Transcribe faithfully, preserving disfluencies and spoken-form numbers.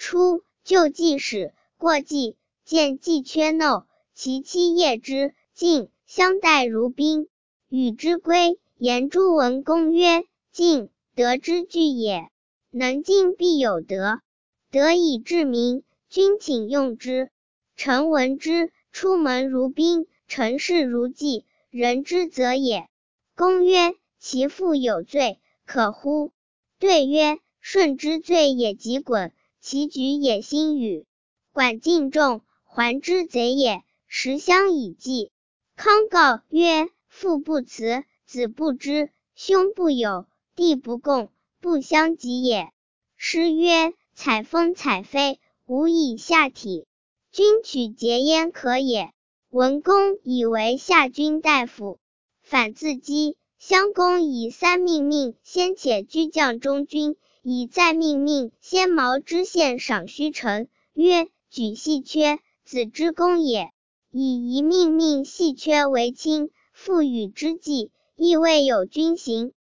初，就记使过季，见季缺耨，其妻业之，晋相待如宾，与之归。言诸文公曰：晋，德之具也。能进必有德，德以治民，君请用之。臣闻之，出门如宾，成事如祭，人之则也。公曰：其父有罪，可乎？对曰：舜之罪也及鲧，其举也辛禹。管敬重，还之贼也，食相以祭。康告曰：父不辞，子不知，兄不友，弟不恭，不相及也。诗曰：采风采飞，无以下体，君取节焉可也。文公以为下军大夫，反自讥。襄公以三命命先且居将中军，以再命命先毛知县赏须臣，曰：举细缺，子之功也。以一命命细缺为轻，复与之计，亦未有军行。